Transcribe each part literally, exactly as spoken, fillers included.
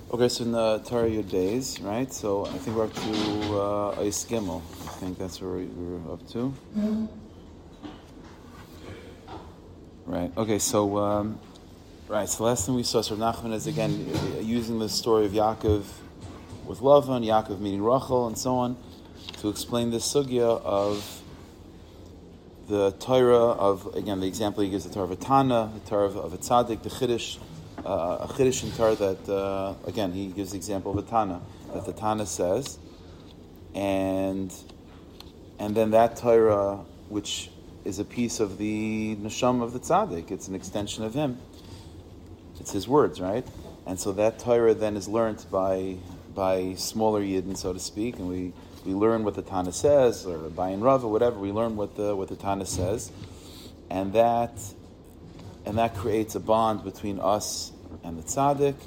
Okay, so in the Torah Yud Beis, right? So I think we're up to uh, Eis Gimel. I think that's where we, we're up to. Mm-hmm. Right. Okay. So, um, right. So the last thing we saw, so Nachman is again using the story of Yaakov with Lavan, Yaakov meeting Rachel, and so on, to explain this sugya of the Torah of, again, the example he gives, the Torah of a Tana, the Torah of, of a Tzaddik, the Chiddush, uh, a Chiddush in Torah that, uh, again, he gives the example of a Tana, that the Tana says, and and then that Torah, which is a piece of the Neshama of the Tzaddik, it's an extension of him. It's his words, right? And so that Torah then is learnt by by smaller Yidden, so to speak, and we We learn what the Tana says, or Bayin Rava, whatever. We learn what the what the Tana says, and that and that creates a bond between us and the Tzaddik,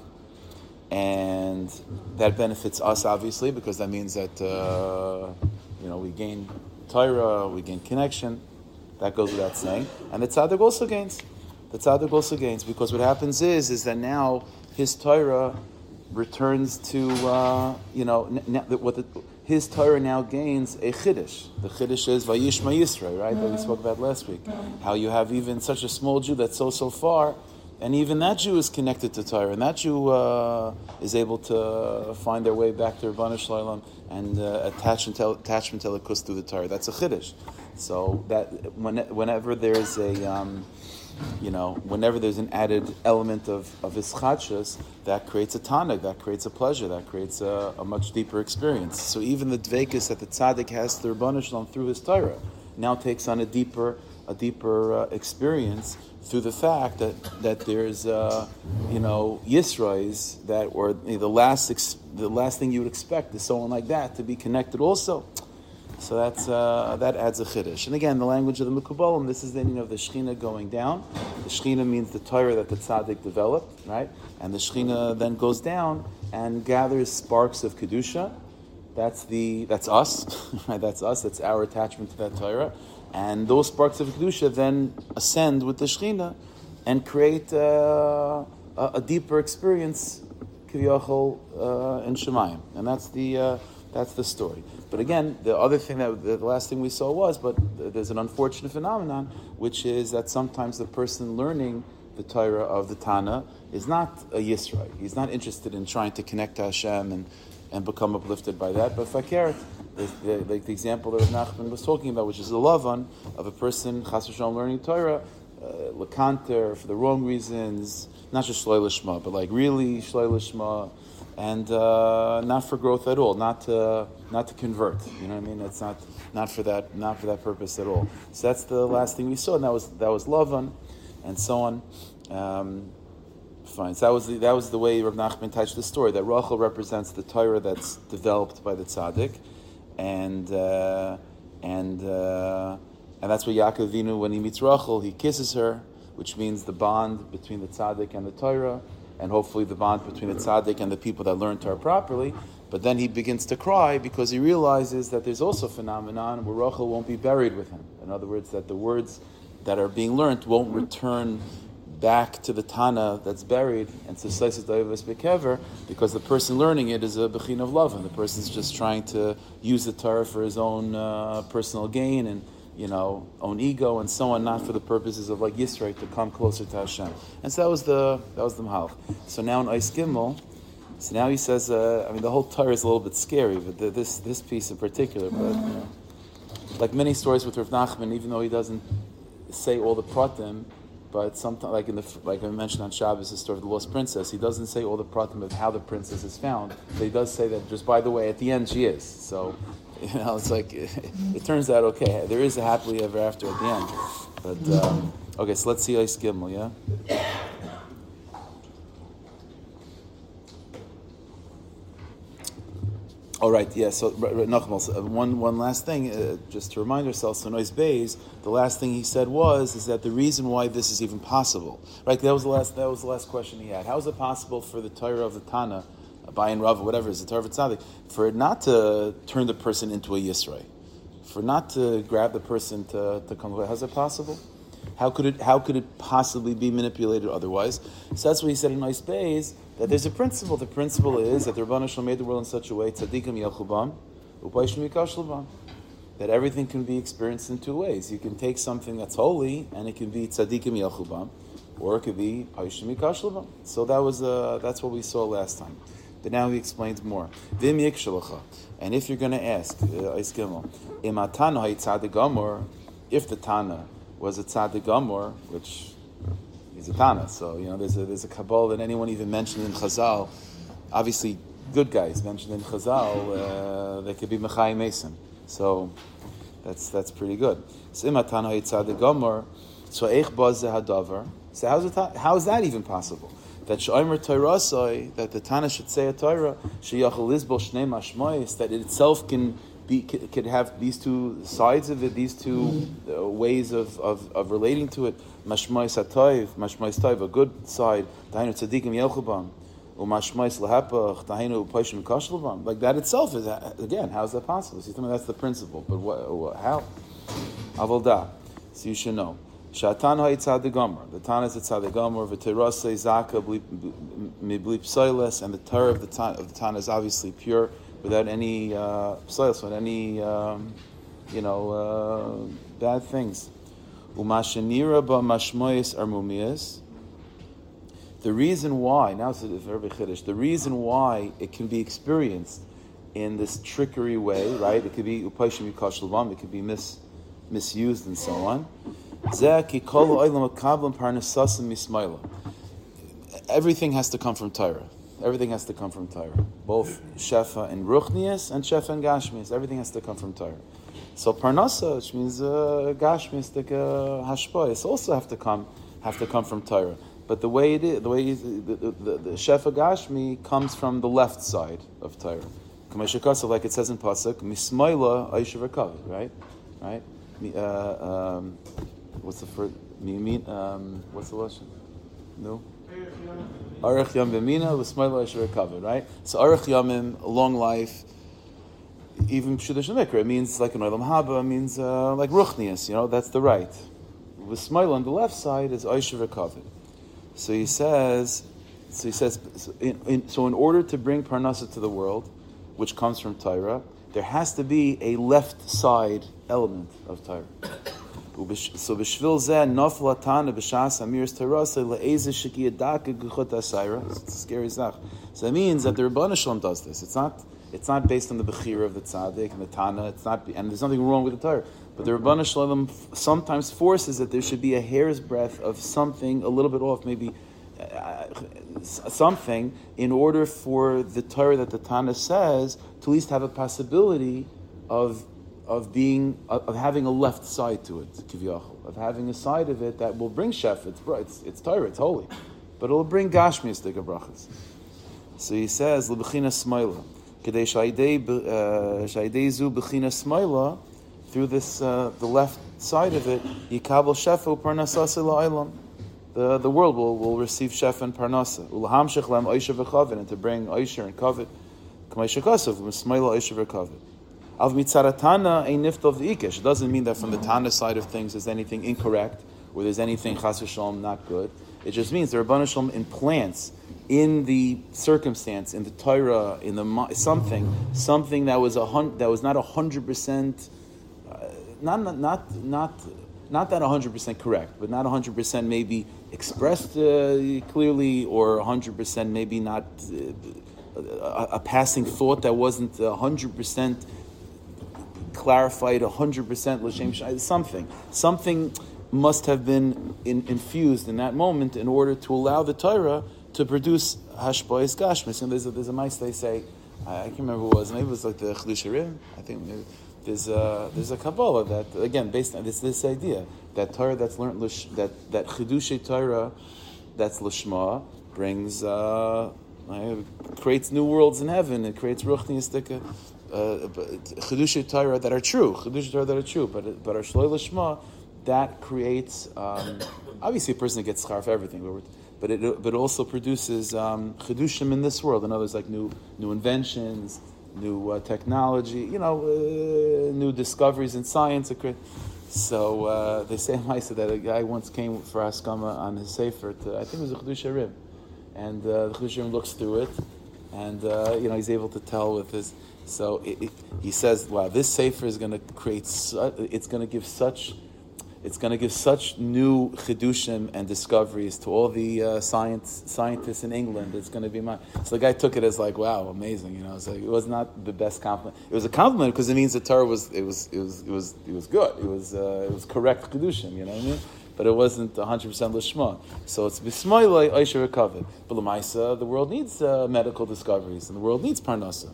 and that benefits us obviously because that means that uh, you know we gain Torah, we gain connection. That goes without saying, and the Tzaddik also gains. The Tzaddik also gains because what happens is is that now his Torah returns to uh, you know n- n- what the his Torah now gains a Chiddush. The Chiddush is Vayishma Yisrael, right, that we spoke about last week. How you have even such a small Jew that's so, so far, and even that Jew is connected to Torah, and that Jew uh, is able to find their way back to Rabbanu Shalom and uh, attachment to attachment to Elikus through the Torah. That's a Chiddush. So that when, whenever there's a... Um, You know, whenever there's an added element of, of ischadshus, that creates a tanag, that creates a pleasure, that creates a, a much deeper experience. So even the dveikus that the tzaddik has to Rabbanu Shalom through his Torah now takes on a deeper a deeper uh, experience through the fact that that there's uh, you know Yisrois that or you know, the last ex- the last thing you would expect is someone like that to be connected also. So that's uh, that adds a chiddush. And again, the language of the Mekubalim, this is the meaning of the Shechina going down. The Shechina means the Torah that the Tzaddik developed, right? And the Shechina then goes down and gathers sparks of Kedusha. That's the that's us, right? That's us. That's our attachment to that Torah. And those sparks of Kedusha then ascend with the Shechina and create uh, a, a deeper experience, Kiviyachol, uh, in Shemayim. And that's the uh, that's the story. But again, the other thing that the last thing we saw was, but there's an unfortunate phenomenon, which is that sometimes the person learning the Torah of the Tana is not a Yisrael. He's not interested in trying to connect to Hashem and, and become uplifted by that. But fakir, like the example that Nachman was talking about, which is the lavan of a person Chas v'Shalom learning Torah, uh, lekanter for the wrong reasons, not just shloi lishma, but like really shloi lishma. And uh, not for growth at all, not to not to convert. You know what I mean? It's not not for that not for that purpose at all. So that's the last thing we saw, and that was that was Lavan, and so on. Um, fine. So that was the, that was the way Rav Nachman touched the story. That Rachel represents the Torah that's developed by the tzaddik, and uh, and uh, and that's what Yaakov Avinu, when he meets Rachel, he kisses her, which means the bond between the tzaddik and the Torah. And hopefully the bond between the tzaddik and the people that learn Torah properly. But then he begins to cry because he realizes that there's also a phenomenon where Rachel won't be buried with him. In other words, that the words that are being learned won't return back to the Tana that's buried and to Seises Davis Bekever, because the person learning it is a Bechin of love, and the person's just trying to use the Torah for his own uh, personal gain and you know, own ego and so on, not for the purposes of like Yisrael to come closer to Hashem. And so that was the that was the Mahalch. So now in Eis Gimel, so now he says, uh, I mean, the whole Torah is a little bit scary, but the, this this piece in particular. But you know, like many stories with Rav Nachman, even though he doesn't say all the pratim, but sometimes, like in the like I mentioned on Shabbos, the story of the lost princess, he doesn't say all the pratim of how the princess is found, but he does say that just by the way, at the end she is. So. You know, it's like, it, it turns out okay. There is a happily ever after at the end. But, um, okay, so let's see Eis Gimel, yeah? All right, yeah, so, Nachmal, one, one last thing, uh, just to remind ourselves, so Eis Beis, the last thing he said was, is that the reason why this is even possible, right, that was the last, that was the last question he had. How is it possible for the Torah of the Tana, Bayin Rav, whatever it is, the Torah of Tzaddik, for it not to turn the person into a Yisrael, for not to grab the person to, to come away. How's it possible? How could it How could it possibly be manipulated otherwise? So that's what he said in Eis Beis, that there's a principle. The principle is that the Rebbeinu Shalom made the world in such a way, tzaddikim yelchu bam, upayshim yikashlu bam, that everything can be experienced in two ways. You can take something that's holy, and it can be tzaddikim yelchu bam, or it could be payshim yikashlu bam. So that was uh, that's what we saw last time. But now he explains more. Vim yikshalacha. And if you're going to ask, Eis Gimel, im atana haytzaddik gamor, if the Tana was a tzaddik gamor, which is a Tana, so you know there's a there's a Kabbalah that anyone even mentioned in Chazal, obviously good guys mentioned in Chazal, uh, they could be Mechai Mason. So that's that's pretty good. So im atana haytzaddik gamor, so eich baz hadavar. So how's it, how is that even possible? That Shomer Torah, that the Tana should say a Torah, Sheyachol Lizbol Shnei Mashmois, that it itself can be could have these two sides of it, these two uh, ways of, of, of relating to it. Mashmois Hatoiv, Mashmois Toiv, a good side. Tainu Tzadikim Yelchubam, Umashmois Lahapach, Tainu Upayshim Kashlubam. Like that itself is again, how is that possible? See, that's the principle, but what, what how? Avalda. So you should know. Shatan ha'itzadik gomer. The Tana is a tzadik gomer. V'terasei zaka mibli psoiles, and the Torah of the Tana, of the Tana is obviously pure, without any uh, psoiles, without any um, you know uh, bad things. Umashenira ba mashmoyis armumias. The reason why now it's a very chiddush. The reason why it can be experienced in this trickery way, right? It could be upayshim yikashluvam. It could be mis misused and so on. Everything has to come from Torah. Everything has to come from Torah. Both Shefa and Ruchnias and Shefa and Gashmias. Everything has to come from Torah. So Parnasa, which means uh, Gashmias, like uh, Hashpois, also have to come have to come from Torah. But the way it is, the way it is, the, the, the, the Shefa Gashmi comes from the left side of Torah. Like it says in Pasuk, Mismaila Aishav Rakav, right? Right? Uh, um, What's the first? Um, what's the lesson? No. Arach Yam B'Mina L'Smaila Asher Kavod. Right. So Arach Yamim, a long life. Even Pshudash Mikra, it means like an Olam Haba. It means uh, like Ruchnias. You know, that's the right. L'Smaila on the left side is Asher Kavod. So he says. So he says. So in, in, so in order to bring Parnasa to the world, which comes from Torah, there has to be a left side element of Torah. So b'shvil zeh nafla tana b'shas amiris terasa le'ezeh shekiyadaka gechut asayra. It's a scary zach. So that means that the Rebbeinu Shalom does this. It's not. It's not based on the bechira of the tzaddik and the tana. It's not, and there's nothing wrong with the Torah. But the Rebbeinu Shalom sometimes forces that there should be a hair's breadth of something a little bit off, maybe uh, something, in order for the Torah that the Tana says to at least have a possibility of. Of being, of having a left side to it, kiviyachol, of having a side of it that will bring shef. It's it's it's Torah, it's holy, but it'll bring gashmias to brachas. So he says lebechina smaila, kedei shaydei shaydei zu bechina smaila, through this uh, the left side of it, yikabel shefu parnasa la'olam. The the world will, will receive shef and parnasa. Ulahamshich lam oisher v'chavit, and to bring oisher and kavit. K'may shekasav l'smaila oisher v'kavit. Av mitzaratana a nift of the ikesh. It doesn't mean that from the Tana side of things there's anything incorrect or there's anything chas v'shalom not good. It just means the Rebbeinu Shalom implants in the circumstance, in the Torah, in the something, something that was a hun- that was not a hundred percent, not not not not not that a hundred percent correct, but not a hundred percent maybe expressed uh, clearly, or a hundred percent maybe not uh, a, a passing thought that wasn't a hundred percent. Clarified a hundred percent l'shem shai. Something, something must have been in, infused in that moment in order to allow the Torah to produce hashpa'is gashmis. And there's a, there's a mice they say, I, I can't remember who it was. Maybe it was like the Chiddushei Rim. I think maybe there's a there's a Kabbalah that again based on this this idea that Torah that's learned that that Chiddushei Torah that's lishma brings uh, creates new worlds in heaven. It creates ruchniistika. Uh, Chiddushei Torah that are true, Chiddushei Torah that are true, but but our Shloi Lishma, that creates um, obviously a person gets schar for everything, but but it but it also produces um, Chiddushim in this world, and others like new new inventions, new uh, technology, you know, uh, new discoveries in science. So uh, they say in Maisa that a guy once came for Haskama on his sefer to, I think it was a Chiddushei Rim. and uh, the Chiddushei looks through it, and uh, you know he's able to tell with his. So it, it, he says, "Wow, this sefer is going to create. Su- it's going to give such." It's going to give such new chidushim and discoveries to all the uh, science scientists in England. It's going to be my. So the guy took it as like, wow, amazing. You know, it's like, it was not the best compliment. It was a compliment because it means the Torah was it was it was it was it was good. It was uh, it was correct chidushim. You know what I mean? But it wasn't one hundred percent lishma. So it's bismoilei oisher recovered. But l'maisa, the world needs uh, medical discoveries, and the world needs parnasa.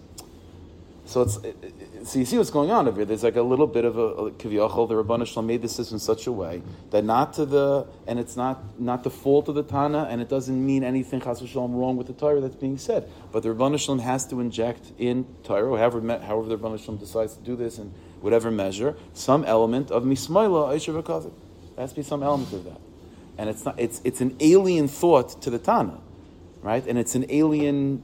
So it's it, it, so you see what's going on over here. There's like a little bit of a, a kiviyachol. The Rabbanu Shalom made this in such a way that not to the and it's not not the fault of the Tana, and it doesn't mean anything chas v'shalom wrong with the Torah that's being said. But the Rabbanu Shalom has to inject in Torah, however however the Rabbanu Shalom decides to do this in whatever measure, some element of mismaila aishav hakavod. There has to be some element of that, and it's not it's it's an alien thought to the Tana, right? And it's an alien.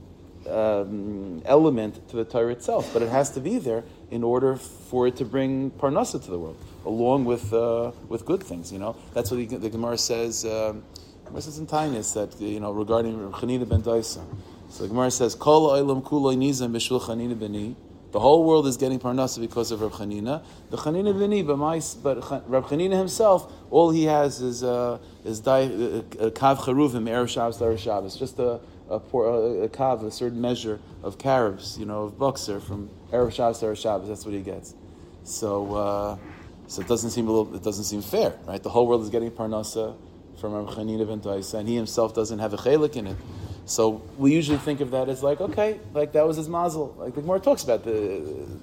Um, element to the Torah itself, but it has to be there in order for it to bring parnasa to the world, along with uh, with good things. You know, that's what the, the Gemara says. Um, Gemara says in Tainis that you know regarding Reb Chanina ben Daisa. So the Gemara says, "Kol ha'olam kulo nizam b'shul Chanina b'ni." The whole world is getting parnasa because of Reb Chanina. The Chanina b'ni, but Reb Chanina himself, all he has is uh, is di, uh, kav charuvim erev Shabbos l'erev Shabbos, just a A, a, a kav, a certain measure of carobs, you know, of bukser from erev Shabbos to erev Shabbos. That's what he gets. So, uh, so it doesn't seem a little. It doesn't seem fair, right? The whole world is getting parnasa from Reb Chanina ben Daisa, and he himself doesn't have a chelik in it. So we usually think of that as like, okay, like that was his mazel. Like the Gemara talks about the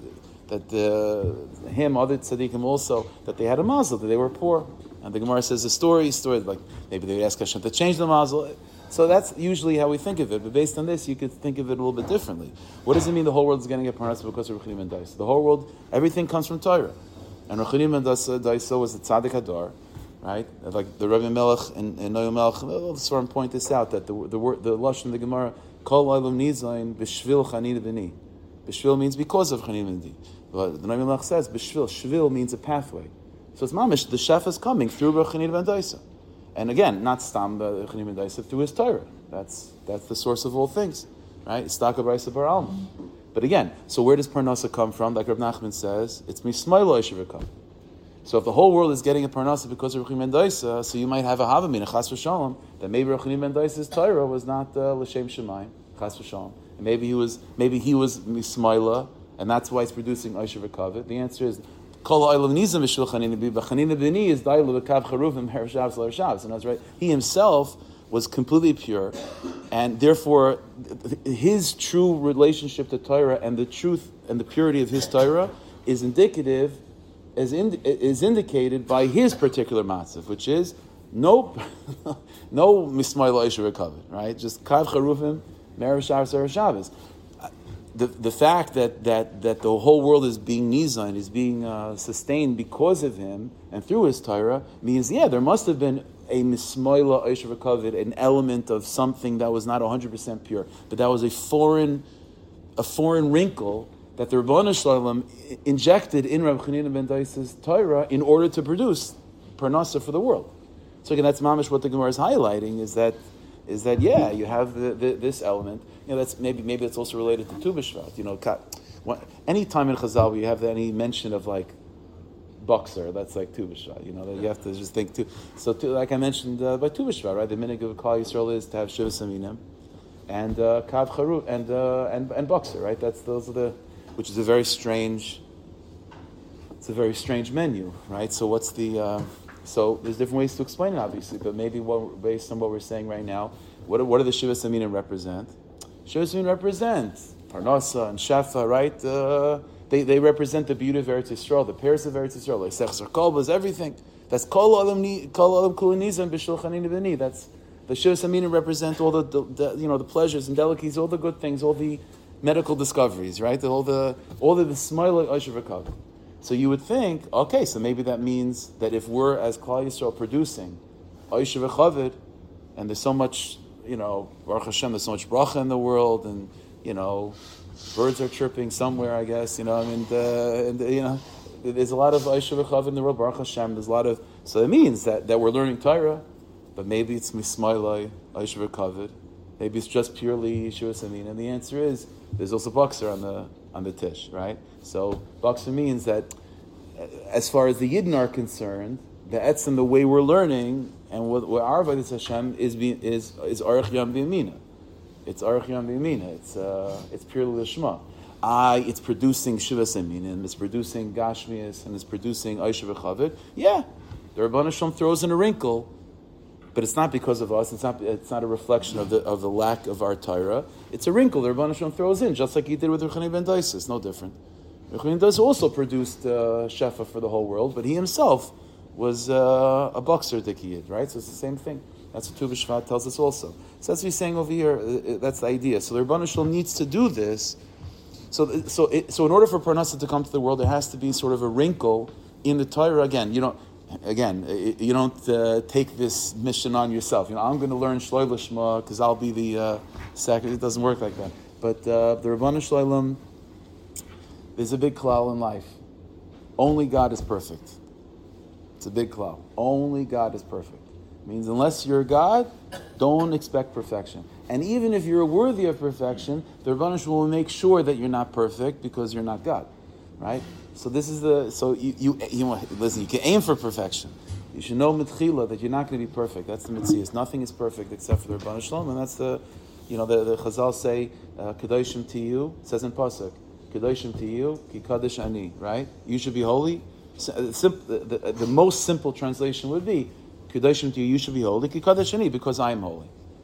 that the him, other tzaddikim also, that they had a mazel, that they were poor, and the Gemara says the story, story like maybe they would ask Hashem to change the mazel. So that's usually how we think of it. But based on this, you could think of it a little bit differently. What does it mean the whole world is getting a parnasa because of Reb Chanina ben Daisa? The whole world, everything comes from Torah. And Reb Chanina ben Daisa was the tzaddik hadar, right? Like the Rebbe Melech and, and Noam Melech, all the Svarim point this out, that the the word, the lashon in the Gemara, Kol Olam Nizayin B'Shvil Chanina b'ni. B'Shvil means because of Chanina b'ni. But the Noam Melech says B'Shvil. Shvil means a pathway. So it's mamish, the chef is coming through Reb Chanina ben Daisa. And again, not Stam Chanina ben Daisa, through his Torah. That's that's the source of all things, right? Istaka B'Raisa Bar Alma. But again, so where does parnasa come from? Like Reb Nachman says, it's mismailo yeshiv. So if the whole world is getting a parnasa because of Reb Chanina ben Daisa, so you might have a havamina chas v'shalom that maybe Reb Chanina ben Daisa's Torah was not uh, l'shem shemayim chas v'shalom, and maybe he was maybe he was mismaila, and that's why it's producing yeshiv v'kavod. The answer is. Kol ha'olam nizam b'shul Chanina b'ni, but Chanina b'ni is dailu b'kav charuvim erev Shabbos l'erev Shabbos, and that's right. He himself was completely pure, and therefore his true relationship to Torah and the truth and the purity of his Torah is indicative, is, ind, is indicated by his particular matzav, which is no, no mismail yeshiv v'kavod, right? Just kav charuvim erev Shabbos l'erev Shabbos. The the fact that, that, that the whole world is being nizan, is being uh, sustained because of him and through his Torah means, yeah, there must have been a mismoila oishav v'kavod, an element of something that was not one hundred percent pure, but that was a foreign a foreign wrinkle that the Rabbanu Shalom injected in Reb Chanina ben Daisa's Torah in order to produce parnasa for the world. So again, that's mamish what the Gemara is highlighting, is that is that yeah, you have the, the, this element. You know, that's maybe maybe it's also related to Tu B'Shvat. You know, any time in Chazal where you have any mention of like boxer, that's like Tu B'Shvat. You know, that you have to just think too. So, to, like I mentioned uh, by Tu B'Shvat, right? The minhag of Klal Yisrael is to have Shivas Aminim and uh, Kav Charu and uh, and and boxer, right? That's those are the, which is a very strange. It's a very strange menu, right? So what's the? Uh, so there's different ways to explain it, obviously, but maybe what, based on what we're saying right now, what what do the Shivas Aminim represent? Shivas Aminim represent Parnasa and Shefa, right? Uh, they they represent the beauty of Eretz Yisrael, the pairs of Eretz Yisrael, like Sechzer Kolbas, everything. That's Kol Olam Kol Olam Kulanizam B'Shul Chanina b'ni. That's the Shivas Aminim represent all the, the, the you know the pleasures and delicacies, all the good things, all the medical discoveries, right? All the all the, the smile of Oishav V'Kavod. So you would think, okay, so maybe that means that if we're as Klal Yisrael producing Oishav V'Kavod, and there's so much, you know, Baruch Hashem, there's so much bracha in the world, and you know, birds are chirping somewhere, I guess, you know, I mean, the, and the, you know, there's a lot of Oishav V'Kavod in the world, Baruch Hashem, there's a lot of, so it means that, that we're learning Torah, but maybe it's Mismailai, Oishav V'Kavod, Maybe it's just purely Yeshua Amin. And the answer is there's also Bakser on the on the Tish, right? So Bakser means that as far as the Yidden are concerned, the etzem, the way we're learning, and what, what our Avodas Hashem is being, is is Aruch Yam V'Yamina. It's Aruch Yam V'Yamina. It's uh, it's purely Lishma. I, it's producing Shivas Amin, and it's producing Gashmias, and it's producing Aisha V'Chavit. Yeah, the Rebbeinu Shalom throws in a wrinkle, but it's not because of us. It's not. It's not a reflection of the of the lack of our Torah. It's a wrinkle the Rebbeinu Shalom throws in, just like he did with Rechani ben Daisa. It's no different. Rechani ben Daisa also produced uh, Shefa for the whole world, but he himself was uh, a boxer Dikiyid, right? So it's the same thing. That's what Tu B'Shvat tells us also. So that's what he's saying over here. Uh, that's the idea. So the Rebbeinu Shalom needs to do this. So, so, it, so in order for Parnasa to come to the world, there has to be sort of a wrinkle in the Torah. Again, you don't, again, you don't uh, take this mission on yourself. You know, I'm going to learn Shloi Lishma because I'll be the uh, second. It doesn't work like that. But uh, the Rebbeinu Shalom, there's a big klal in life. Only God is perfect. It's a big klal. Only God is perfect. It means unless you're God, don't expect perfection. And even if you're worthy of perfection, the Rebbeinu Shalom will make sure that you're not perfect because you're not God, right? So this is the so you you, you listen. You can aim for perfection. You should know mitchila that you're not going to be perfect. That's the mitzvah. Nothing is perfect except for the Rebbeinu Shalom, and that's the, you know, the, the Chazal say uh, kedoshim to you. It says in pasuk, kedoshim to you, ki kadosh ani. Right? You should be holy. So, sim, the, the, the most simple translation would be kedoshim to you. You should be holy, ki kadosh ani, because I am holy.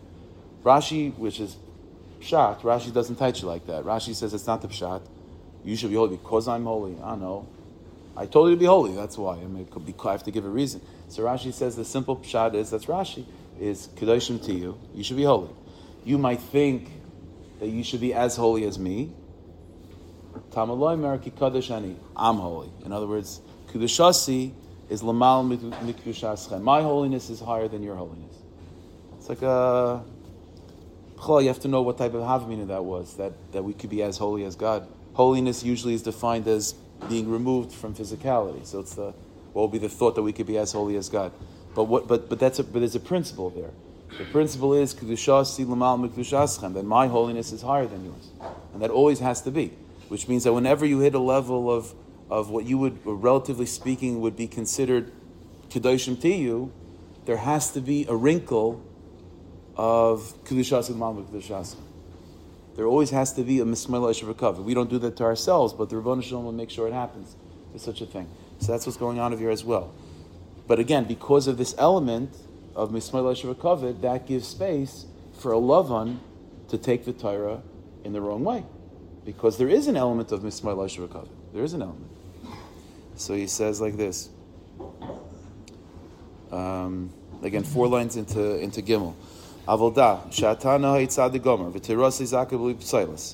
Rashi, which is pshat, Rashi doesn't teach you like that. Rashi says it's not the pshat. You should be holy because I'm holy. I know. I told you to be holy. That's why. I mean, it could be, I have to give a reason. So Rashi says the simple pshat is, that's Rashi, is kedoshim to you. You should be holy. You might think that you should be as holy as me. Tamaloi merki kadosh ani. I'm holy. In other words, kedushasi is lamal mikdushaschem. My holiness is higher than your holiness. It's like a... You have to know what type of havmina that was, that, that we could be as holy as God. Holiness usually is defined as being removed from physicality. So it's the what will be the thought that we could be as holy as God. But what but but that's a, but there's a principle there. The principle is kedushasi l'mal mikdushaschem, that my holiness is higher than yours. And that always has to be. Which means that whenever you hit a level of, of what you would, relatively speaking, would be considered kedoshim to you, there has to be a wrinkle of kedushas and malmuk kedushas. There always has to be a mismela shavakav. We don't do that to ourselves, but the Rebbeinu Shalom will make sure it happens. There's such a thing. So that's what's going on over here as well. But again, because of this element of mismela shavakav, that gives space for a Lavan to take the Torah in the wrong way, because there is an element of mismela shavakav. There is an element. So he says like this. Um, again, four lines into into Gimel. Avodah, Shatana Haitzad Gomer, V'Tiras Zakabli Psilas.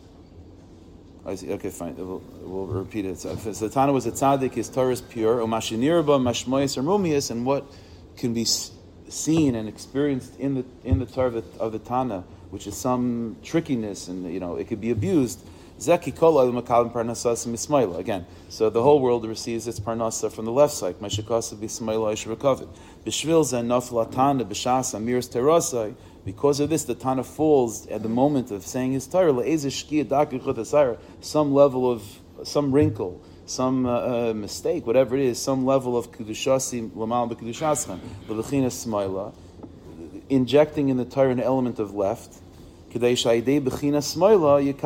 Okay, fine. We'll, we'll repeat it. So the Tana was a tzaddik, his Torah is pure, Umashinirba, Mashmoyas, or Mumias, and what can be seen and experienced in the in the Torah of the, of the Tana, which is some trickiness, and you know it could be abused. Zeki Kola Makalim Parnasas Mismaila. Again, so the whole world receives its Parnasa from the left side. Mashakasa Bismaila Ishrakavit. Bishvil Zen Nafla Tana Bishas Amirs Terasai. Because of this, the Tana falls at the moment of saying his Torah. Some level of some wrinkle, some uh, uh, mistake, whatever it is, some level of Kedushasi Lamal B'Kedushaschem, L'Bechina Smaila, injecting in the Torah an element of left. Yeah. Al mitzad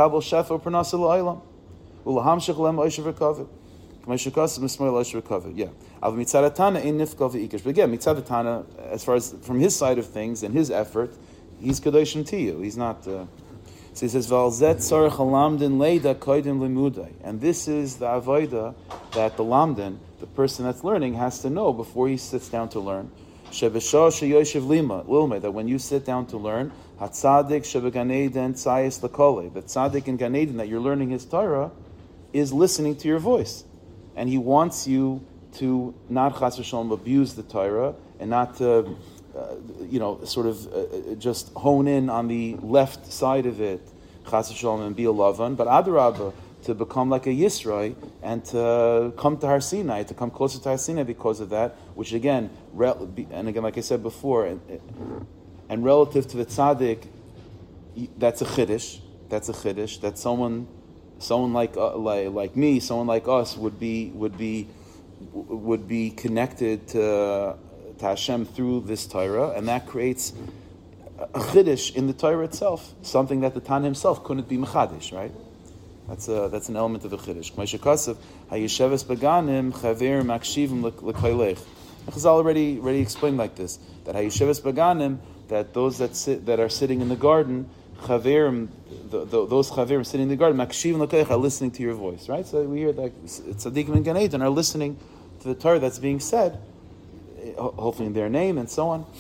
Tana in nifka v'ikesh. But again, mitzad Tana, as far as from his side of things and his effort, he's kedoshim to you. He's not. Uh, so he says, "Valzet tzarich halamdin leida koidim limudai," and this is the avoda that the lamdin, the person that's learning, has to know before he sits down to learn. Shebeshah sheyoshev lima lilme, that when you sit down to learn, hatzadik shebeganeden tzayis lakole, the tzaddik in Gan Eden that you're learning his Torah is listening to your voice, and he wants you to not chas v'shalom abuse the Torah and not to, uh, you know, sort of uh, just hone in on the left side of it, chas v'shalom, and be a lavan, but adarabah, to become like a Yisroi and to come to Har Sinai, to come closer to Har Sinai because of that, which again, and again, like I said before, and, and relative to the tzaddik, that's a chiddush. That's a chiddush. That someone, someone like uh, like like me, someone like us would be would be would be connected to, to Hashem through this Torah, and that creates a chiddush in the Torah itself, something that the Tana himself couldn't be mechadish, right? That's a that's an element of a chiddush. Hayesheves beganim chaver makshivim l'koilech. Chazal already already explained like this, that Hayesheves beganim, that those that sit that are sitting in the garden, chaverim, the, the, those chaverim sitting in the garden, makshivim l'koilech, are listening to your voice, right? So we hear that tzaddikim and Gan Eden are listening to the Torah that's being said, hopefully in their name and so on.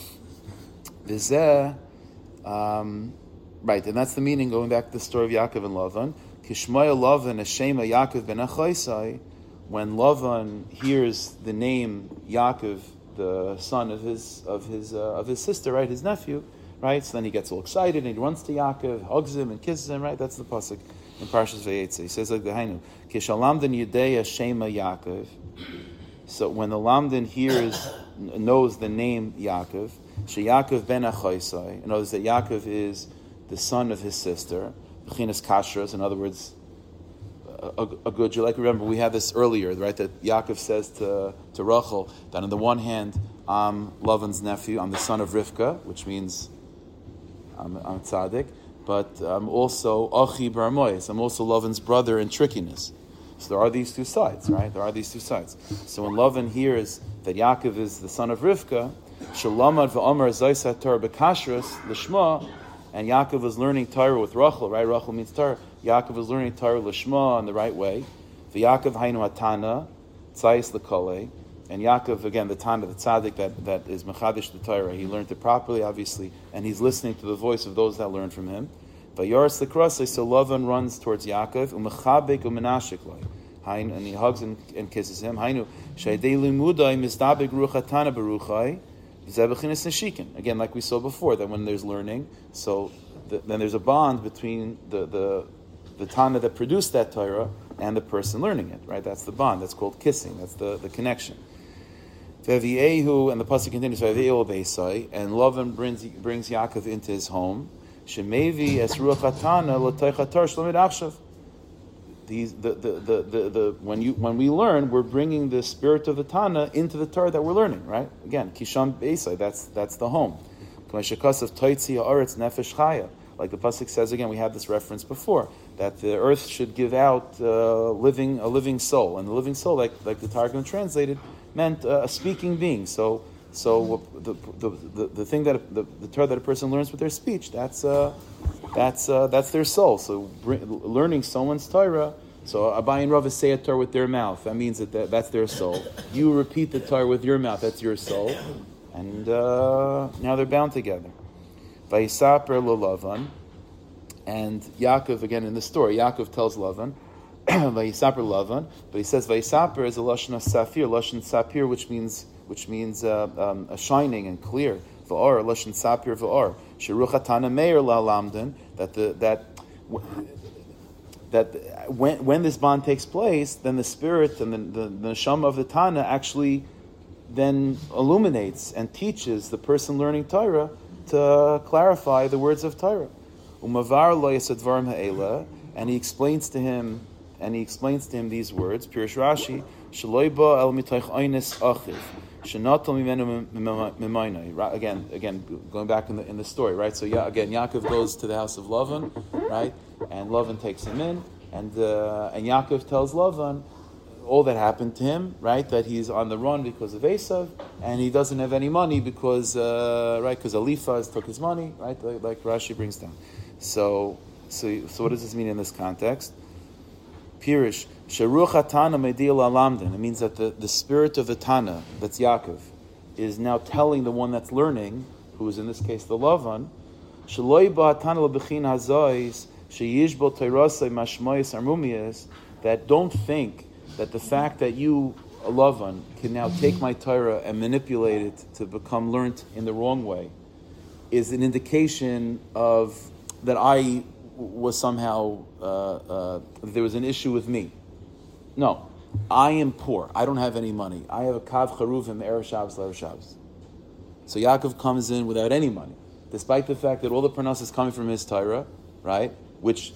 V'zeh, um, right, and that's the meaning. Going back to the story of Yaakov and Lavan. Kishmaya Lavan Hashema Yaakov ben Achaisai, when Lavan hears the name Yaakov, the son of his of his uh, of his sister, right, his nephew, right. So then he gets all excited and he runs to Yaakov, hugs him and kisses him, right. That's the pasuk in Parshas Vayetze. He says like the Hainu, Kishalamdan Yudei Shema Yaakov. So when the Lamdan hears knows the name Yaakov, She Yaakov ben Achaisai, in other words, that Yaakov is the son of his sister. B'chinas kashrus, in other words, a, a good Jew. Like remember, we had this earlier, right? That Yaakov says to to Rachel that on the one hand, I'm Lavan's nephew, I'm the son of Rivka, which means I'm, I'm tzaddik, but I'm also Achi bar Mois, I'm also Lavan's brother in trickiness. So there are these two sides, right? There are these two sides. So when Lavan hears that Yaakov is the son of Rivka, Shalamad v'Omer Zaysat Torah b'Kashrus l'Shma. And Yaakov was learning Torah with Rachel, right? Rachel means Torah. Yaakov was learning Torah l'shma in the right way. The Yaakov hainu hatana, tzayis l'kolei. And Yaakov, again, the Tana, the tzaddik that, that is mechadish the Torah, he learned it properly, obviously, and he's listening to the voice of those that learn from him. Vayoras l'krasei, so Lavan runs towards Yaakov, umechabek umenashik loi. And he hugs and, and kisses him. Hainu, shaydei limudai mizdabek ruach hatana beruchai. Again, like we saw before, that when there's learning, so the, then there's a bond between the, the the Tana that produced that Torah and the person learning it, right? That's the bond. That's called kissing. That's the, the connection. And the pasuk continues, and Lavan brings brings Yaakov into his home. These the the, the, the, the when you when we learn, we're bringing the spirit of the Tana into the Torah that we're learning, right? Again, Kisham Beisai, that's that's the home. Like the pasuk says again, we had this reference before that the earth should give out uh, living a living soul, and the living soul, like like the Targum translated, meant uh, a speaking being. So so the the the, the thing that the, the Torah that a person learns with their speech, that's uh, that's uh, that's their soul. So bring, learning someone's Torah. So Abai and Rava say a Torah with their mouth. That means that, that that's their soul. You repeat the Torah with your mouth. That's your soul. And uh, now they're bound together. Vayisaper lo-Lavan. And Yaakov, again in the story, Yaakov tells Lavan, Vayisaper Lavan, but he says Vayisaper is a lashon of safir, lashon sapir, which means which means uh, um, a shining and clear. V'or, lashon sapir v'or. Sheruch hatana meir la-lamdan, that the that that when when this bond takes place, then the spirit and the the, the neshama of the Tana actually then illuminates and teaches the person learning Torah to clarify the words of Torah. Umavar lo yasadvarim ha'ela, and he explains to him, and he explains to him these words. Pirush Rashi, shaloi ba el mitoich oynes achiv, shenatal mimenu mimaynai. Again, again, going back in the in the story, right? So yeah, again, Yaakov goes to the house of Lavan, right? And Lavan takes him in, and uh, and Yaakov tells Lavan all that happened to him, right? That he's on the run because of Esav, and he doesn't have any money because, uh, right? Because Eliphaz took his money, right? Like, like Rashi brings down. So, so, so, what does this mean in this context? Pirish sheruach hatana medil alamdin. It means that the, the spirit of the Tana, that's Yaakov, is now telling the one that's learning, who is in this case the Lavan, shaloi ba hatana lebechin hazois sheyishbol teirasei mashmoyis armumiyas, that don't think that the fact that you, Lavan, can now take my Torah and manipulate it to become learnt in the wrong way is an indication of that I was somehow, uh, uh, there was an issue with me. No, I am poor. I don't have any money. I have a kav charuvim erev Shabbos l'erev Shabbos. So Yaakov comes in without any money. despite the fact that all the parnas is coming from his Torah, right? Which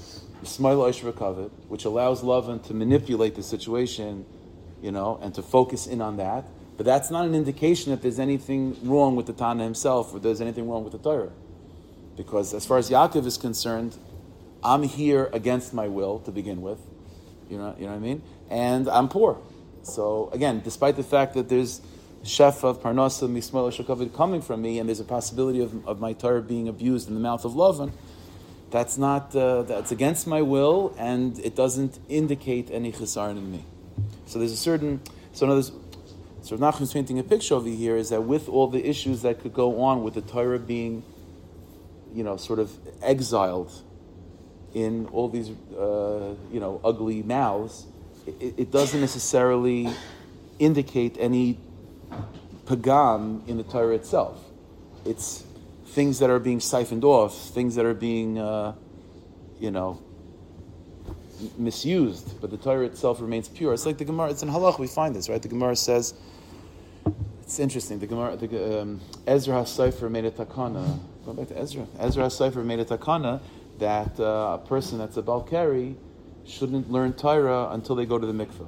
which allows Lavan to manipulate the situation, you know, and to focus in on that. But that's not an indication that there's anything wrong with the Tana himself or there's anything wrong with the Torah. Because as far as Yaakov is concerned, I'm here against my will to begin with. You know, you know what I mean? And I'm poor. So again, despite the fact that there's chef of Parnasa, Mismael Shakavid coming from me, and there's a possibility of, of my Torah being abused in the mouth of Lavan, that's not, uh, that's against my will, and it doesn't indicate any chesaron in me. So there's a certain, so another, so Nachman's painting a picture over here is that with all the issues that could go on with the Torah being, you know, sort of exiled in all these, uh, you know, ugly mouths, it, it doesn't necessarily indicate any pagam in the Torah itself. It's things that are being siphoned off, things that are being, uh, you know, misused, but the Torah itself remains pure. It's like the Gemara, it's in Halach, we find this, right? The Gemara says, it's interesting, the Gemara, the, um, Ezra HaSefer made a takana, go back to Ezra, Ezra HaSefer made a takana that uh, a person that's a Balkari shouldn't learn Torah until they go to the mikveh.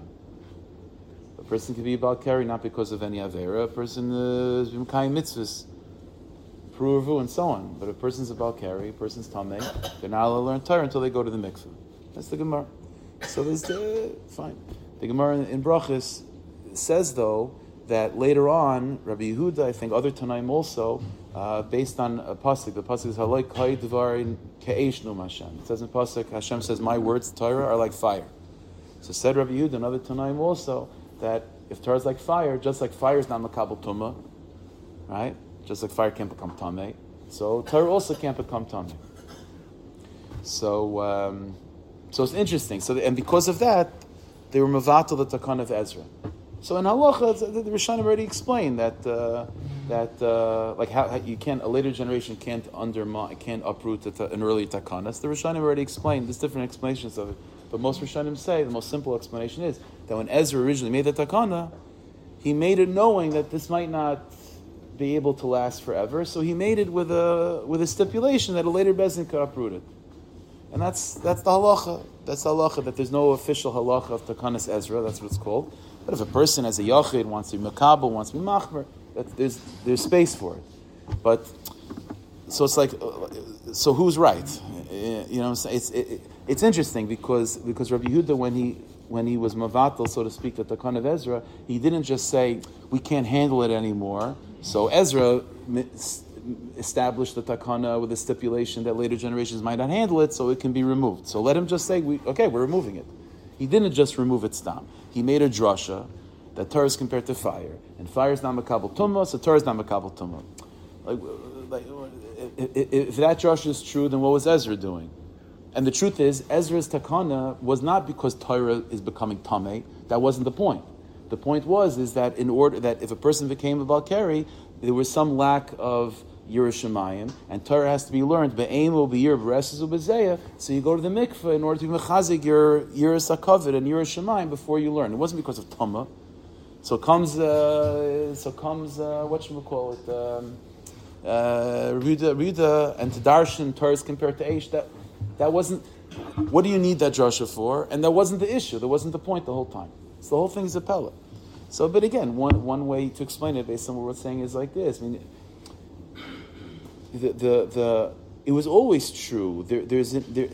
A person can be a Balkari not because of any Avera, a person is uh, Mekayim mitzvahs, Pruvu, and so on. But a person's a Balkari, a person's Tameh, they're not allowed to learn Torah until they go to the mikveh. That's the Gemara. So there's the, fine. The Gemara in, in Brachos says, though, that later on, Rabbi Yehuda, I think other Tanaim also, uh, based on a pasuk, the pasuk is Haloi Kai Devarin Ke'esh Num Hashem. It says in pasuk, Hashem says, my words, Torah, are like fire. So said Rabbi Yehuda, and other Tanaim also, that if Torah is like fire, just like fire is not Makabel Tumah, right? Just like fire can't become Tameh, so Torah also can't become Tameh. So, um, so it's interesting. So, and because of that, they were Mavatal the Takan of Ezra. So in Halacha, the, the Rishonim already explained that uh, that uh, like how, how you can't, a later generation can't undermine, can't uproot an earlier Takanas. The Rishonim already explained. There's different explanations of it, but most Rishonim say the most simple explanation is that when Ezra originally made the Takana, he made it knowing that this might not be able to last forever. So he made it with a with a stipulation that a later Bezdin could uproot it. And that's that's the halacha. That's the halacha, that there's no official halacha of Takanas Ezra, that's what it's called. But if a person as a yachid wants to be makabel, wants to be machmer, that there's there's space for it. But so it's like, so who's right? You know what I'm saying? It's it, it's interesting because because Rabbi Yehuda, when he when he was mavatal, so to speak, the Takan of Ezra, he didn't just say we can't handle it anymore. So Ezra established the takana with a stipulation that later generations might not handle it, so it can be removed. So let him just say, we, okay, we're removing it. He didn't just remove it stam. He made a drasha that Torah is compared to fire, and fire is not makabel tumah, so Torah is not makabel tumah. Like, like, if that drasha is true, then what was Ezra doing? And the truth is, Ezra's takana was not because Torah is becoming tameh. That wasn't the point. The point was is that in order that if a person became a Balkari, there was some lack of Yerushalayim, and Torah has to be learned. Be'aim will be Yer, B'reses will be Zeya. So you go to the mikveh in order to be mechazik your Yeris HaKavod and Yerushalayim before you learn. It wasn't because of Tumah. So comes, uh, so comes, uh, what should we call it? Um, uh, Rida, Rida and Tadarshan Torah is compared to Eish. That that wasn't. What do you need that drasha for? And that wasn't the issue. That wasn't the point the whole time. So the whole thing is a pellet. So, but again, one one way to explain it based on what we're saying is like this. I mean, the the, the it was always true. There there's there,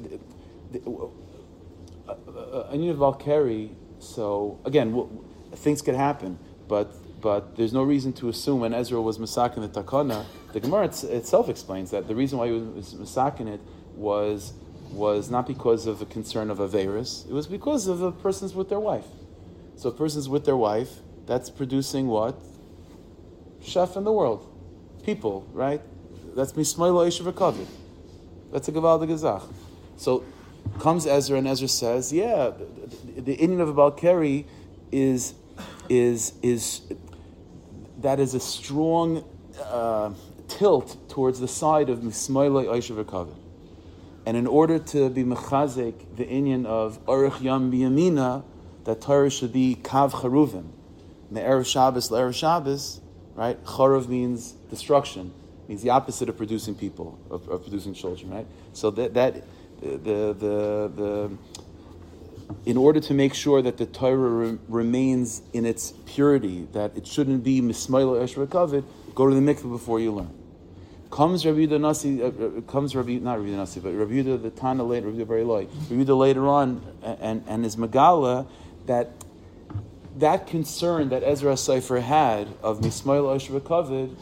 a unit of Valkyrie. So again, w- things could happen, but but there's no reason to assume when Ezra was masakin the takana. The Gemara it's, itself explains that the reason why he was masakin it was was not because of a concern of Averis. It was because of the persons with their wife. So a person's with their wife, that's producing what? Chef in the world. People, right? That's Mismaila Ishav Kavod. That's a Gaval de Gazach. So comes Ezra, and Ezra says, yeah, the, the Indian of a Balkari is, is, is, that is a strong uh, tilt towards the side of Mismaila Ishav Kavod. And in order to be mechazik, the Indian of Aruch Yam B'Yamina, that Torah should be kav charuvim, me'erev Shabbos le'erev Shabbos, right? Charuv means destruction, means the opposite of producing people, of, of producing children, right? So that that the the the in order to make sure that the Torah re- remains in its purity, that it shouldn't be mismaila esh v'kavod, go to the mikveh before you learn. Comes Rabbi Yehuda Nasi, uh, comes Rabbi, not Rabbi Yehuda Nasi, but Rabbi Yehuda the Tana later, Rabbi Yehuda Bar Eloi, Rabbi Yehuda later on, and and is Megala that that concern that Ezra Sefer had of mismaila esh v'kavod,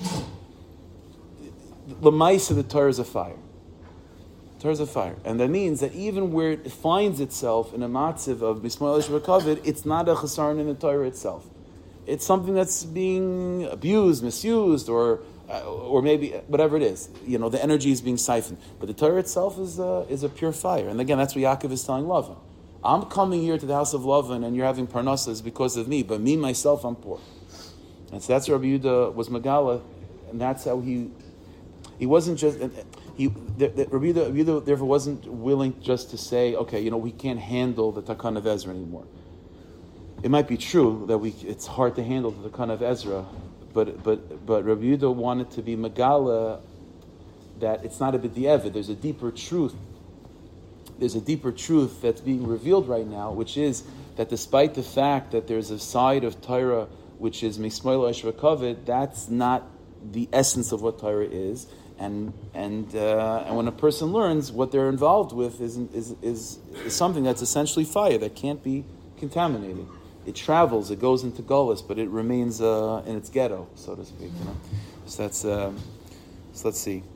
the mice of the Torah is a fire. Torah is a fire. And that means that even where it finds itself in a matziv of Bismillah Shabbat, it's not a chesaron in the Torah itself. It's something that's being abused, misused, or uh, or maybe whatever it is. You know, the energy is being siphoned. But the Torah itself is a, is a pure fire. And again, that's what Yaakov is telling Lavan. I'm coming here to the house of Lavan and you're having parnassas because of me, but me, myself, I'm poor. And so that's Rabbi Yehuda was Megala, and that's how he, he wasn't just... He, the, the, Rabbi Yehuda, therefore, wasn't willing just to say, okay, you know, we can't handle the Takan of Ezra anymore. It might be true that we it's hard to handle the Takan of Ezra, but but but Rabbi Yehuda wanted to be Megala that it's not a b'di'evid. There's a deeper truth. There's a deeper truth that's being revealed right now, which is that despite the fact that there's a side of Torah which is Mismaila Esh V'Kavod, that's not the essence of what Torah is. And and uh, and when a person learns, what they're involved with is, is is is something that's essentially fire that can't be contaminated. It travels, it goes into Golis, but it remains uh, in its ghetto, so to speak. You know? So that's um, so let's see.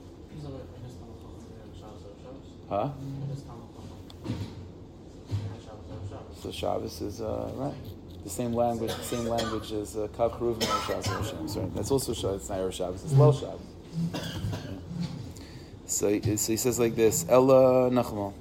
Huh? So Shabbos is uh, right. The same language, the same language as uh, Kav Cheruvim and Shabbos. Right? That's also Shabbos. It's not Erev Shabbos. It's Lel Shabbos. So, so he says like this, Ella Nachmal.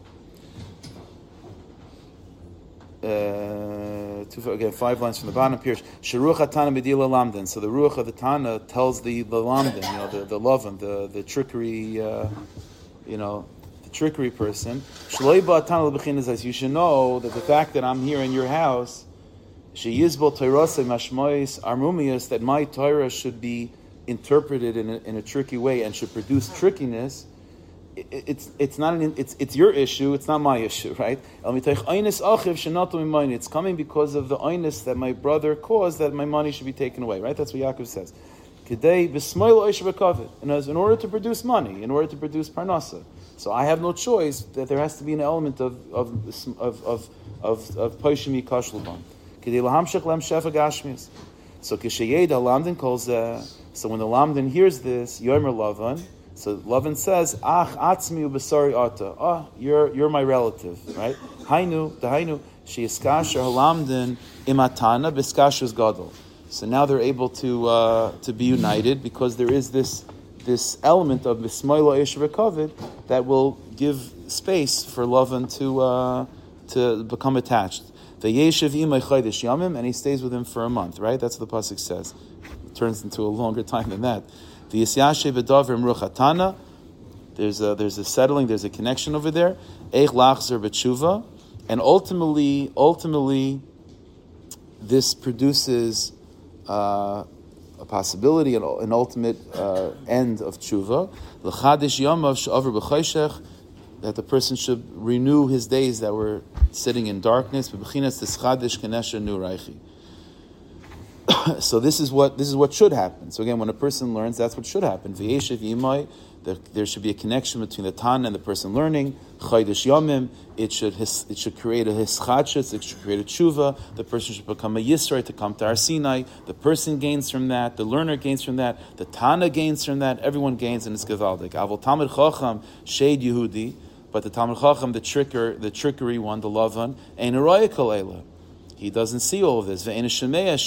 Uh, two, again, five lines from the bottom appears. Sharuch HaTana Medila Lamdan. So the Ruach of the Tana tells the, the Lamdan, you know, the, the Lavan, the, the trickery, uh, you know, the trickery person. Shaloi Ba'atana L'Bechinas, you should know that the fact that I'm here in your house, Sheyizbol Toirasei Mashmois Armumius, that my Torah should be interpreted in a, in a tricky way and should produce trickiness. It, it's it's not an it's it's your issue. It's not my issue, right? It's coming because of the oinus that my brother caused that my money should be taken away, right? That's what Yaakov says. And as in order to produce money, in order to produce parnasa, so I have no choice that there has to be an element of of of of of of poishimi kashlubon. So Kishayeda Lamdan calls. Uh, so when the Lamdan hears this, Yomer Lavan. So Lavan says, "Ach atzmi ubesari ata." Ah, you're you're my relative, right? Hainu the Hainu sheyiskasher halamdan imatana biskashus gadol. So now they're able to uh, to be united because there is this this element of mismaila esh v'kavod that will give space for Lavan to uh, to become attached. The yeshiv imay chaydish yamim, and he stays with him for a month. Right? That's what the pasuk says. It turns into a longer time than that. The Yisyashe B'Davrim Ruchatana, there's a there's a settling, there's a connection over there. Eich Lachzer B'Tshuva, and ultimately, ultimately, this produces uh, a possibility, an, an ultimate uh, end of Tshuva. L'Chadish Yamav She'aver B'Chayshech, that the person should renew his days that were sitting in darkness. B'Bechinas T'Schadish Kenesha Nuraychi. So this is what this is what should happen. So again, when a person learns, that's what should happen. V'yeshiv yimai, there, there should be a connection between the Tan and the person learning. Chaydish yomim, it should his, it should create a hischadshus, it should create a tshuva. The person should become a yisrei to come to Har Sinai. The person gains from that. The learner gains from that. The Tana gains from that. Everyone gains, and it's gevaldik. Avol Talmid Chacham Shed Yehudi, but the Talmid Chacham, the tricker, the trickery one, the Lavan, ein roya kol eila. He doesn't see all of this. And he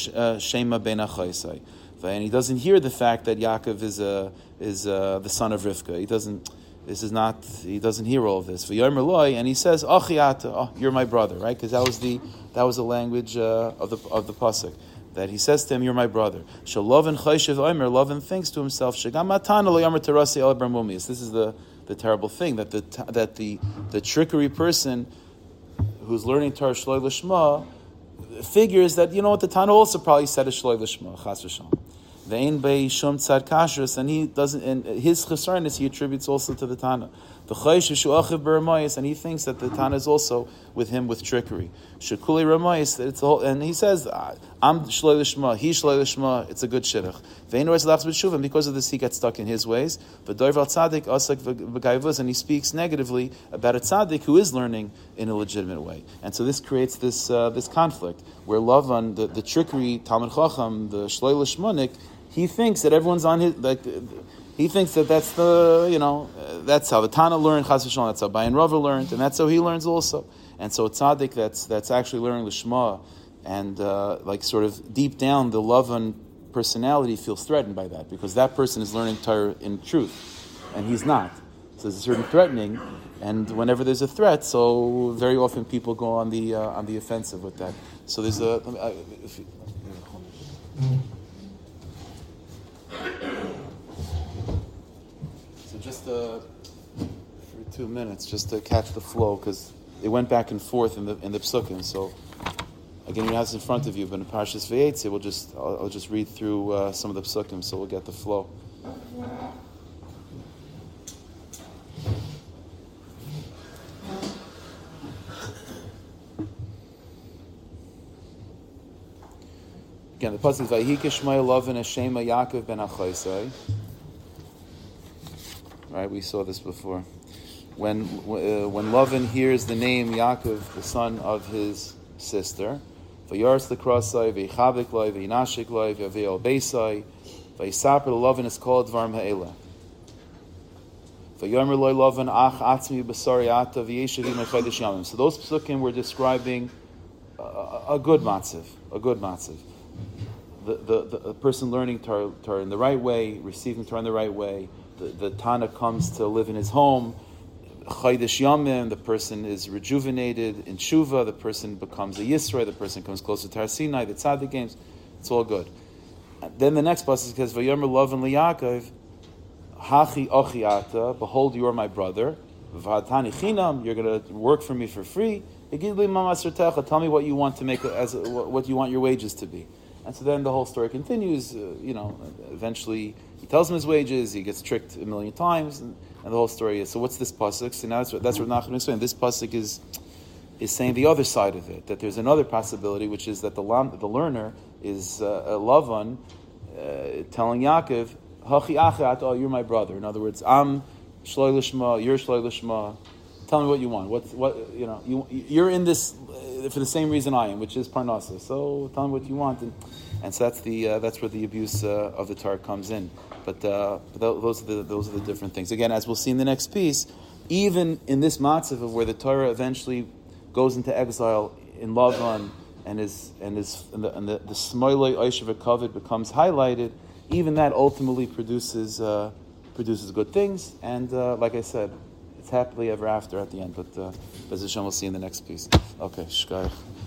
doesn't hear the fact that Yaakov is uh, is uh, the son of Rivka. He doesn't. This is not. He doesn't hear all of this. And he says, "Oh, you're my brother," right? Because that was the that was the language uh, of the of the pasuk. That he says to him, "You're my brother." Shalovin chayshiv omer. Lovin thinks to himself, "Shagam matan lo yomer terasi el bramumis." This is the, the terrible thing that the that the the trickery person who's learning Torah Shloi Lishma figures that, you know what, the Tana also probably said a Shloi Lishma, Chas v'Shalom. Ve'ein bei shum tzad kashrus, and he doesn't. And his chesarnus he attributes also to the Tana. The chayish shuachiv b'ramayis, and he thinks that the Tana is also with him with trickery. Shekuli ramayis, it's a whole, and he says, "I'm shloi l'shma, he shloi l'shma." It's a good shidduch. Ve'ein rois lachs b'shuv, and because of this he gets stuck in his ways. V'doiv al tzaddik asak v'gayvuz, and he speaks negatively about a tzaddik who is learning in a legitimate way. And so this creates this uh, this conflict where Lavan, the, the trickery Talmid Chacham, the shloi l'shmonik, he thinks that everyone's on his like. He thinks that that's the, you know, uh, that's how the Tana learned, Chas v'shalom, that's how Bayan Rava learned, and that's how he learns also. And so a tzaddik that's that's actually learning Lishma, and uh, like sort of deep down, the Lavan personality feels threatened by that, because that person is learning Torah in truth, and he's not. So there's a certain threatening, and whenever there's a threat, so very often people go on the uh, on the offensive with that. So there's a... Uh, if you, Just uh, for two minutes, just to catch the flow, because it went back and forth in the in the psukim. So again, you have this in front of you, but in Parshas Vayetze, we'll just I'll, I'll just read through uh, some of the psukim, so we'll get the flow. Again, the pasuk is Vayhi Kishmaya Lovin Hashema Yaakov ben Achaisai. Right, we saw this before. When uh, when Lavan hears the name Yaakov, the son of his sister, Vayars the Krasai, Vaychavik Lai, Vaynashik Lai, Vaveil Beisai, Vaysaper Lavan is called Dvarm Ha'ela. Vayomer Loi Lavan Ach Atzmi Basari Ata V'yeshav Yimei Chodesh Yamim. So those psukim were describing a, a good matziv, a good matziv. The, the, the, the person learning Torah, Torah in the right way, receiving Torah in the right way. The, the Tana comes to live in his home. Chodesh Yamim, the person is rejuvenated in Tshuva, the person becomes a Yisro, the person comes closer to Har Sinai, the Tzaddik games. It's all good. And then the next passage says, Vayomer Lavan liYaakov, Hachi Ochi Ata, behold, you are my brother. V'hatani Chinam, you're going to work for me for free. Higid li ma masertecha, tell me what you want to make as a, what you want your wages to be. And so then the whole story continues. Uh, you know, eventually he tells him his wages. He gets tricked a million times, and, and the whole story is. So what's this pasuk? So now that's what, that's what Nachman is saying. This pasuk is is saying the other side of it. That there's another possibility, which is that the the learner is uh, a Lavan uh, telling Yaakov, "Hachi achat, oh, you're my brother." In other words, I'm shloi l'shma, you're shloi l'shma. Tell me what you want. What what you know? You you're in this for the same reason I am, which is parnasa. So tell me what you want, and, and so that's the uh, that's where the abuse uh, of the Torah comes in. But, uh, but those are the those are the different things. Again, as we'll see in the next piece, even in this matzav of where the Torah eventually goes into exile in Lavan, and is and is and the and the, the Smoilei Oishav Kavod becomes highlighted. Even that ultimately produces uh, produces good things, and uh, like I said, it's happily ever after at the end. But uh, Bez Hashem, we'll see in the next piece. Okay, shkayach.